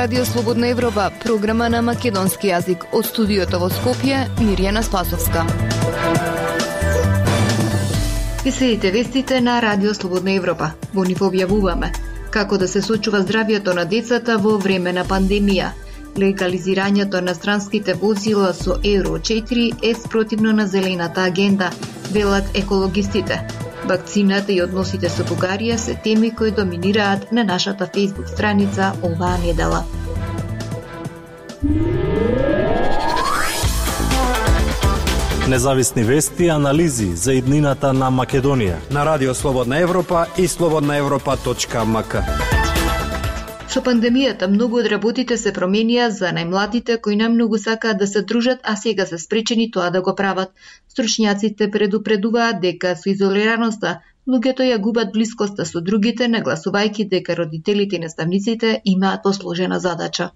Радио Слободна Европа, програма на македонски јазик. Од студиото во Скопје, Мирјана Спасовска. Ги следите вестите на Радио Слободна Европа. Во нив објавуваме како да се сочува здравјето на децата во време на пандемија. Легализирањето на странските возила со Евро 4 е спротивно на зелената агенда, велат екологистите. Вакцината и односите со Бугарија се теми кои доминираат на нашата Facebook страница оваа недела. Независни вести и анализи за иднината на Македонија на Радио Слободна Европа и slobodnaevropa.mk. Со пандемијата многу од работите се променија за најмладите кои најмногу сакаат да се дружат, а сега се спречени тоа да го прават. Стручњаците предупредуваат дека со изолираноста луѓето ја губат блискоста со другите, нагласувајќи дека родителите и наставниците имаат посложена задача.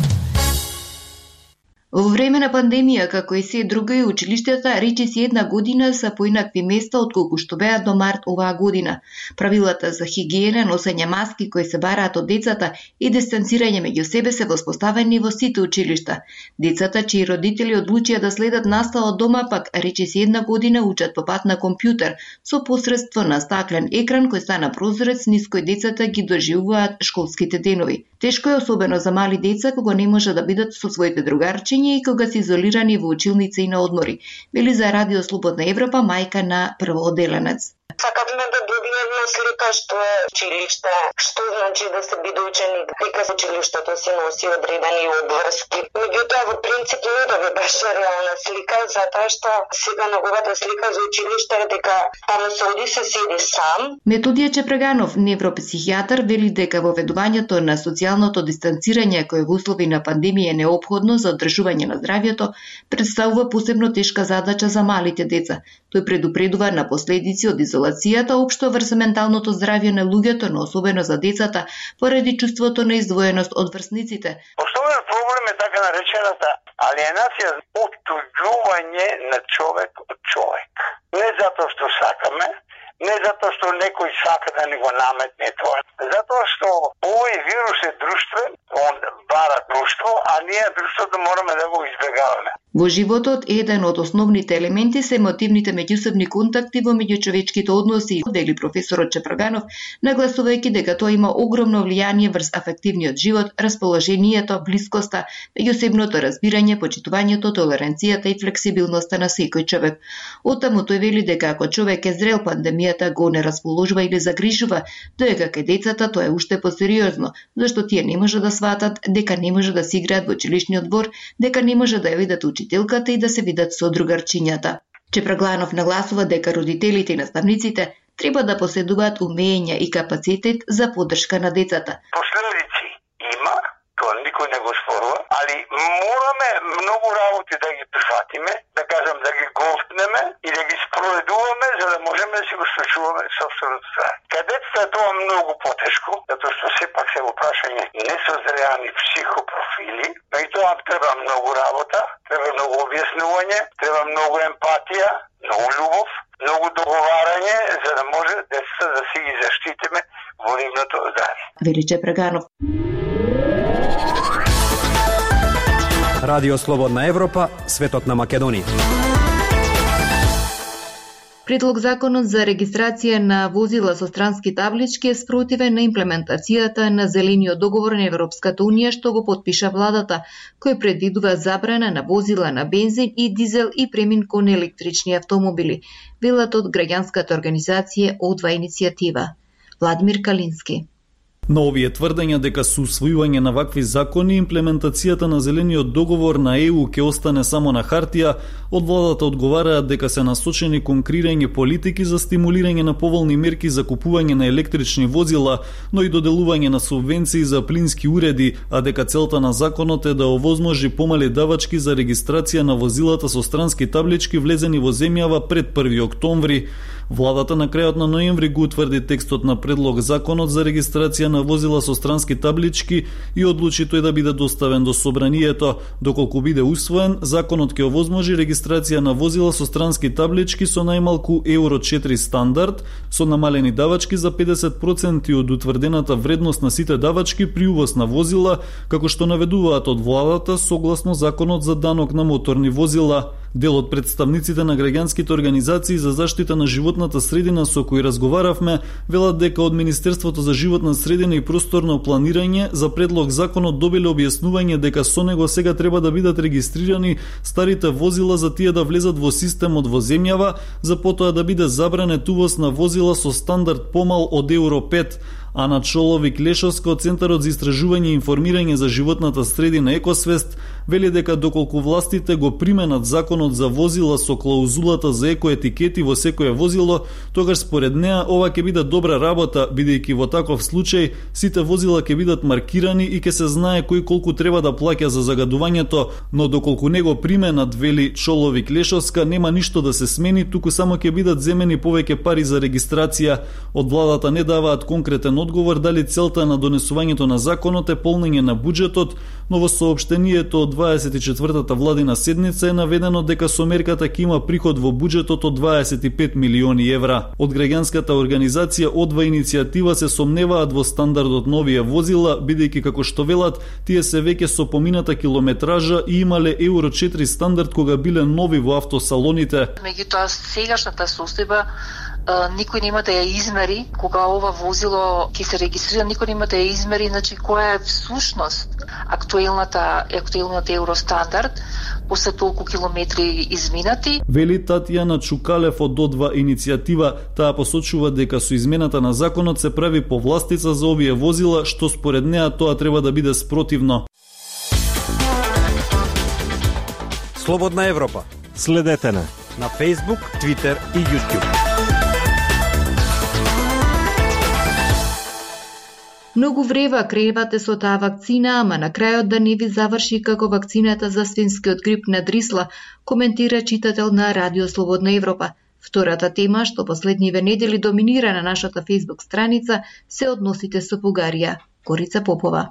Во време на пандемија, како и се друго и училиштата, речиси една година се поинакви места отколку што беа до март оваа година. Правилата за хигиена, носење маски кои се бараат од децата и дистанцирање меѓу себе се воспоставени во сите училишта. Децата чии родители одлучија да следат настава од дома, пак речиси една година учат по пат на компјутер со посредство на стаклен екран кој стана прозорец низ кој децата ги доживуваат школските денови. Тешко е особено за мали деца кога не може да бидат со своите другарчиња и кога се изолирани во училница и на одмори, вели за Радио Слободна Европа мајка на првооделенец. Сакавме да добиеме слика што е училиште, што значи да се биде ученик, дека училиштето си носи одредени обврски. Меѓутоа, во принцип, не да ви беше реална слика, затоа што сега неговата слика за училиште е дека таму се оди се седи сам. Методија Чепреганов, невропсихијатар, вели дека воведувањето на социјалното дистанцирање кое во услови на пандемија е неопходно за одржување на здравјето, представува посебно тешка задача за малите деца. Тој предупредува на последици од изолацијата општо врз менталното здравје на луѓето, но особено за децата, поради чувството на издвоеност од врсниците. Основен проблем е така наречената алиенација, оттуѓување на човек од човек. Не затоа што сакаме, не затоа што некој сака да ни го наметне тоа. Затоа што овој вирус е друштвен, он бара друштво, а ние друштвото мораме да го избегаваме. Во животот еден од основните елементи се емотивните меѓусебни контакти во меѓучовечките односи, вели професорот Чепреганов, нагласувајќи дека тоа има огромно влијание врз афективниот живот, расположението, блискоста, меѓусебното разбирање, почитувањето, толеранцијата и флексибилноста на секој човек. Оттаму тој вели дека ако човек е зрел, пандемијата го не расположува или загрижува, додека кај децата тоа е уште посериозно, зашто тие не може да сватат дека не може да си играат во училишниот двор, дека не може да ја видат учителката и да се видат со другарчињата. Чепреганов нагласува дека родителите и наставниците треба да поседуваат умења и капацитет за поддршка на децата. Последици има, тоа никој не го спорува, али мораме многу работи да ги прифатиме, да кажам да ги голтнеме и да ги спроведуваме за да можеме да си го случуваме собственото здравје. Кадетата е тоа многу потешко, затоа што сепак се во прашање несозреани психопрофили, но и тоа треба многу работа, треба многу објаснување, треба многу емпатија, многу љубов, многу договарање за да може децата да си ги заштитиме во нивното здравје. Вели Чепреганов. Радио Слободна Европа, светот на Македонија. Предлог законот за регистрација на возила со странски таблички е спротивен на имплементацијата на Зелениот договор на Европската Унија што го потпиша владата, кој предвидува забрана на возила на бензин и дизел и премин кон електрични автомобили, велат од граѓанската организација О2 иницијатива. Владимир Калински. На овие тврдења дека со усвојување на вакви закони имплементацијата на Зелениот договор на ЕУ ќе остане само на хартија, од владата одговараат дека се насочени кон креирање политики за стимулирање на поволни мерки за купување на електрични возила, но и доделување на субвенции за плински уреди, а дека целта на законот е да овозможи помали давачки за регистрација на возилата со странски таблички влезени во земјава пред 1 октомври. Владата на крајот на ноември го утврди текстот на предлог законот за регистрација на возила со странски таблички и одлучи тој да биде доставен до собранието. Доколку биде усвоен, законот ќе овозможи регистрација на возила со странски таблички со најмалку Евро 4 стандард, со намалени давачки за 50% од утврдената вредност на сите давачки при увоз на возила, како што наведуваат од владата согласно законот за данок на моторни возила. Дел од представниците на граѓанските организации за заштита на животната средина со кои разговаравме велат дека од Министерството за животна средина и просторно планирање за предлог законот добиле објаснување дека со него сега треба да бидат регистрирани старите возила за тие да влезат во системот во земјава, за потоа да биде забранет увоз на возила со стандард помал од Евро 5. Ана Чоловик-Лешовска од Центарот за истражување и информирање за животната средина Екосвест вели дека доколку властите го применат законот за возила со клаузулата за екоетикети во секое возило, тогаш според неа ова ќе биде добра работа, бидејќи во таков случај сите возила ќе бидат маркирани и ќе се знае кој колку треба да плаќа за загадувањето, но доколку не го применат, вели Чоловик-Лешовска, нема ништо да се смени, туку само ќе бидат земени повеќе пари за регистрација. Од владата не даваат конкретен одговор дали целта на донесувањето на законот е полнење на буџетот, но во соопштението од 24-та владина седница е наведено дека со мерката ќе има приход во буџетот од 25 милиони евра. Од граѓанската организација Одва иницијатива се сомневаат во стандардот на овие возила, бидејќи како што велат, тие се веќе со помината километража и имале Евро 4 стандард кога биле нови во автосалоните. Меѓутоа, сегашната состојба никој нема да ја измери кога ова возило ќе се регистрира, никој нема да ја измери, значи која е всушност актуелната евростандард после толку километри изминати. Вели Татјана Чукалев од Одва иницијатива, таа посочува дека со измената на законот се прави повластица за овие возила, што според неа тоа треба да биде спротивно. Слободна Европа. Следете на Facebook, Twitter и YouTube. Многу врева кревате со таа вакцина, ама на крајот да не ви заврши како вакцината за свинскиот грип на Дрисла, коментира читател на Радио Слободна Европа. Втората тема, што последниве недели доминира на нашата Facebook страница, се односите со Бугарија. Корица Попова.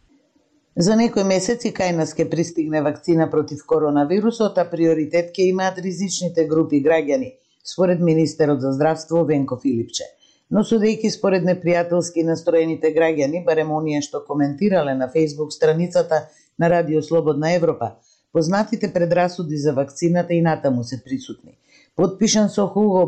За некои месеци кај нас ќе пристигне вакцина против коронавирусот, а приоритет ќе имаат ризичните групи граѓани, според министерот за здравство Венко Филипче. Но судејќи според непријателски настроените граѓани, барем оние што коментирале на Facebook страницата на Радио Слободна Европа, познатите предрасуди за вакцината и натаму се присутни. Подпишан со Хуго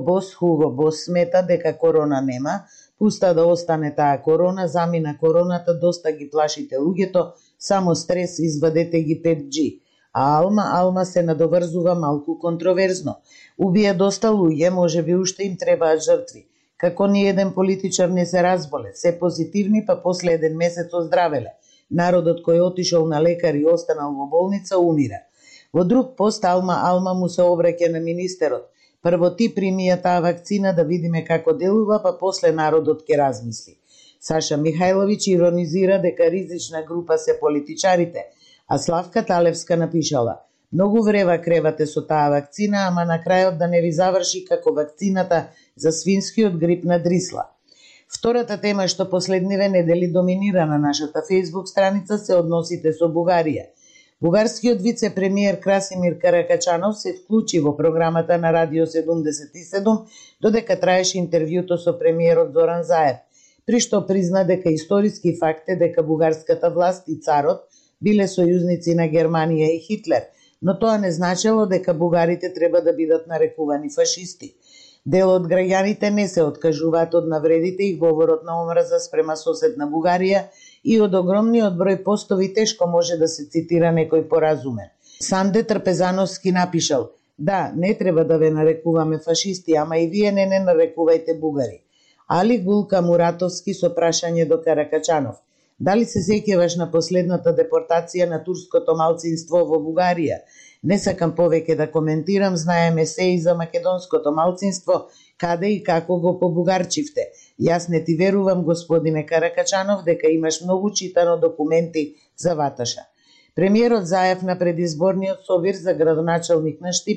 Бос смета дека корона нема, пуста да остане таа корона, замина короната, доста ги плашите луѓето, само стрес, извадете ги 5G. А Алма се надоврзува малку контроверзно. Убија доста луѓе, можеби уште им требаат жртви. Како ни еден политичар не се разболе, се позитивни, па после еден месец оздравеле. Народот кој отишол на лекар и останал во болница умира. Во друг пост Алма му се обраќа на министерот. Прво ти прими ја таа вакцина да видиме како делува, па после народот ќе размисли. Саша Михајловиќ иронизира дека ризична група се политичарите, а Славка Талевска напишала: многу врева кревате со таа вакцина, ама на крајот да не ви заврши како вакцината за свинскиот грип на Дрисла. Втората тема што последниве недели доминира на нашата Facebook страница се односите со Бугарија. Бугарскиот вице-премиер Красимир Каракачанов се вклучи во програмата на Радио 77 додека траеше интервјуто со премиерот Зоран Заев, при што призна дека историски факт е дека бугарската власт и царот биле сојузници на Германија и Хитлер, но тоа не значело дека бугарите треба да бидат нарекувани фашисти. Дел од граѓаните не се откажуваат од навредите и говорот на омраза спрема соседна Бугарија и од огромниот број постови тешко може да се цитира некој поразумен. Санде Трпезановски напишал: да, не треба да ве нарекуваме фашисти, ама и вие не нарекувајте бугари. Али Гулка Муратовски со прашање до Каракачанов: дали се сеќаваш на последната депортација на турското малцинство во Бугарија? Не сакам повеќе да коментирам, знаеме се и за македонското малцинство, каде и како го побугарчивте. Јас не ти верувам, господине Каракачанов, дека имаш многу читано документи за Ваташа. Премиерот Заев на предизборниот собир за градоначалник на Штип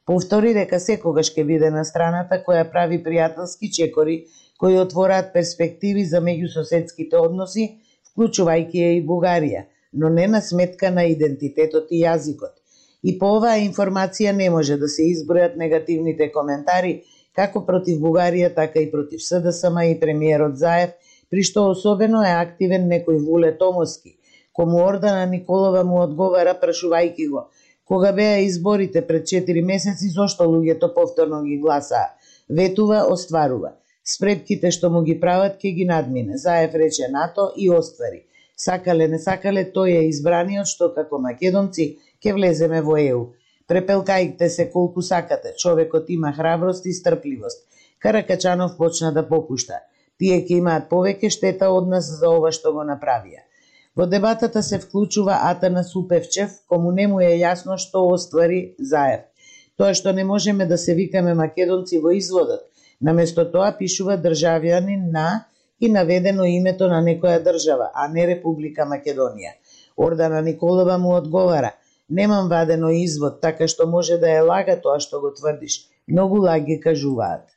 Повтори дека секогаш ќе биде на страната која прави пријателски чекори кои отвораат перспективи за меѓусоседските односи, вклучувајќи ја и Бугарија, но не на сметка на идентитетот и јазикот. И по оваа информација не може да се избројат негативните коментари како против Бугарија, така и против СДСМ и премиерот Заев, при што особено е активен некој Вуле Томовски, кому Ордана Николова му одговара прашувајќи го: кога беа изборите пред 4 месеци, зошто луѓето повторно ги гласаа? Ветува, остварува. Спретките што му ги прават ќе ги надмине. Заев рече НАТО и оствари. Сакале не сакале, тој е избраниот што како македонци ќе влеземе во ЕУ. Препелкајте се колку сакате, човекот има храброст и стрпливост. Каракачанов почна да попушта. Тие ќе имаат повеќе штета од нас за ова што го направија. Во дебатата се вклучува Атанас Упевчев, кому не му е јасно што оствари Заев. Тоа што не можеме да се викаме македонци во изводот, наместо тоа пишува државјанин на и наведено името на некоја држава, а не Република Македонија. Ордана Николова му одговара: немам вадено извод, така што може да е лага тоа што го тврдиш. Многу лаги кажуваат.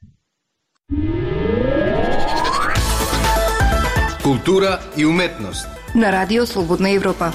Култура и уметност на Радио Слободна Европа.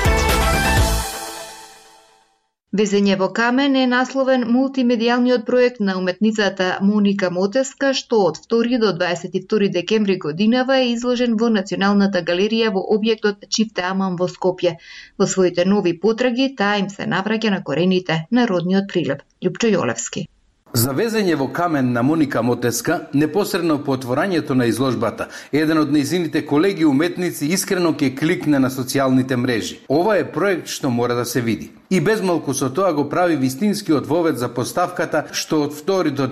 Везење во камен е насловен мултимедијалниот проект на уметницата Моника Мотеска, што од 2 до 22 декември годинава е изложен во Националната галерија во објектот Чифте Аман во Скопје. Во своите нови потраги таа им се навраќа на корените на родниот Прилеп. Љупчо Јолевски. За везење во камен на Моника Мотеска, непосредно по отворањето на изложбата, еден од нејзините колеги уметници искрено ќе кликне на социјалните мрежи. Ова е проект што мора да се види. И безмалку со тоа го прави вистинскиот вовед за поставката што од 2 до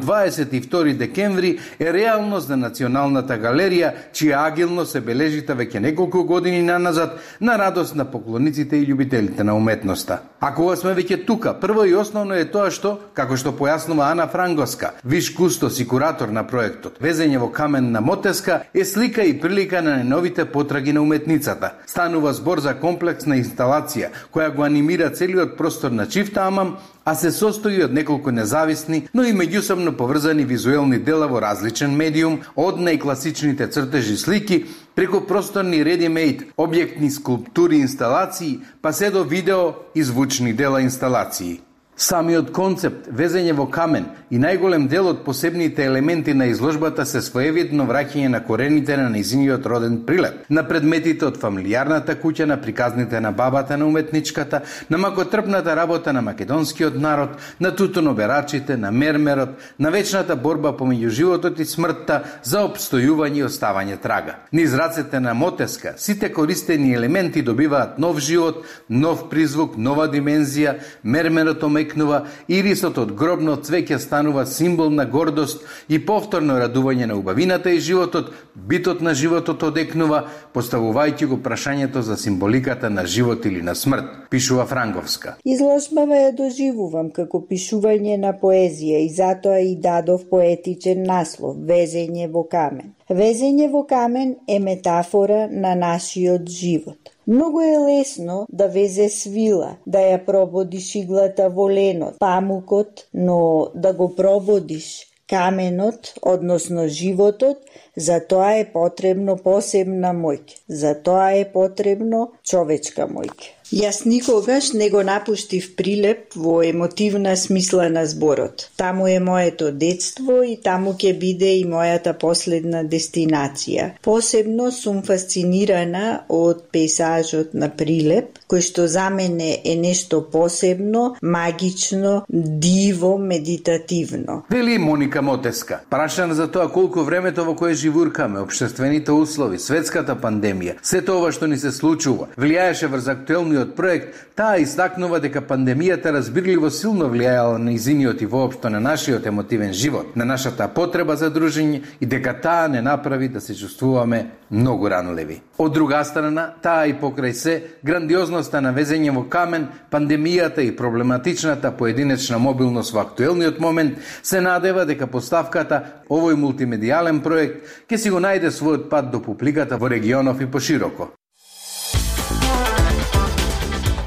22 декември е реалност на Националната галерија, чија агилно се бележита веќе неколку години наназад на радост на поклониците и љубителите на уметноста. А кога сме веќе тука, прво и основно е тоа што, како што појаснува Ана Франговска, виш кустос и куратор на проектот, везење во камен на Мотеска е слика и прилика на најновите потраги на уметницата. Станува збор за комплексна инсталација која го анимира целиот простор на Чифте Аман, а се состои од неколку независни, но и меѓусобно поврзани визуелни дела во различен медиум, од најкласичните цртежи слики, преку просторни ready-made објектни скулптури инсталации, па се до видео и звучни дела инсталации. Самиот концепт, везење во камен и најголем дел од посебните елементи на изложбата се своевидно враќање на корените на нејзиниот роден Прилеп, на предметите од фамилијарната куќа, на приказните на бабата на уметничката, на макотрпната работа на македонскиот народ, на тутуноберачите, на мермерот, на вечната борба помеѓу животот и смртта за опстојување и оставање трага. Низ рацете на Мотеска, сите користени елементи добиваат нов живот, нов призвук, нова димензија, мермерот омекнува, ирисот од гробно цвеќе станува символ на гордост и повторно радување на убавината и животот, битот на животот одекнува, поставувајќи го прашањето за символиката на живот или на смрт, пишува Франговска. Изложбава ја доживувам како пишување на поезија и затоа и дадов поетичен наслов Везење во камен. Везење во камен е метафора на нашиот живот. Многу е лесно да везе свила, да ја прободиш иглата во ленот, памукот, но да го прободиш каменот, односно животот, за тоа е потребно посебна моќ. За тоа е потребно човечка моќ. Јас никогаш не го напуштив Прилеп во емотивна смисла на зборот. Таму е моето детство и таму ќе биде и мојата последна дестинација. Посебно сум фасцинирана од пейзажот на Прилеп, кој што за мене е нешто посебно, магично, диво, медитативно. Вели Моника Мотеска, прашана за тоа колку времето во кое живуркаме, општествените услови, светската пандемија, сето ова што ни се случува, влијаеше врз актуелниот проект, таа истакнува дека пандемијата разбирливо силно влијаела на нејзиниот и воопшто на нашиот емотивен живот, на нашата потреба за дружење и дека таа не направи да се чувствуваме многу ранливи. Од друга страна, таа и покрај се, грандиозноста на везење во камен, пандемијата и проблематичната поединечна мобилност во актуелниот момент се надева дека поставката, овој мултимедијален проект, ќе си го најде својот пат до публиката во регионов и пошироко.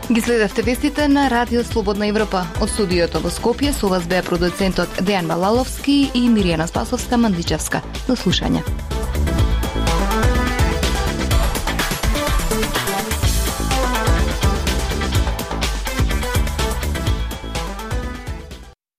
Ги следевте вестите на Радио Слободна Европа. Од студиото во Скопје со вас беа продуцентот Дејан Балаловски и Миријана Спасовска-Мандичевска. До слушање.